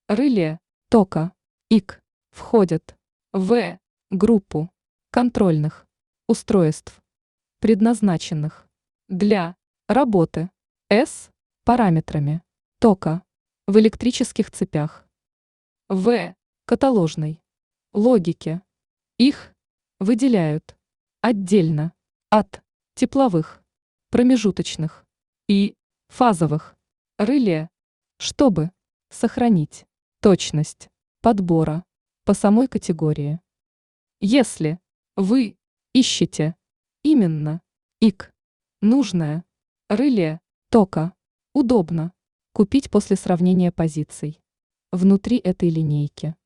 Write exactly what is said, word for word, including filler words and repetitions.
реле тока ик входят в группу контрольных устройств, предназначенных для работы с параметрами тока в электрических цепях. В каталожной логике их выделяют отдельно от тепловых, промежуточных и фазовых реле, чтобы сохранить точность подбора по самой категории. Если вы ищете именно ик, нужное реле тока удобно купить после сравнения позиций внутри этой линейки.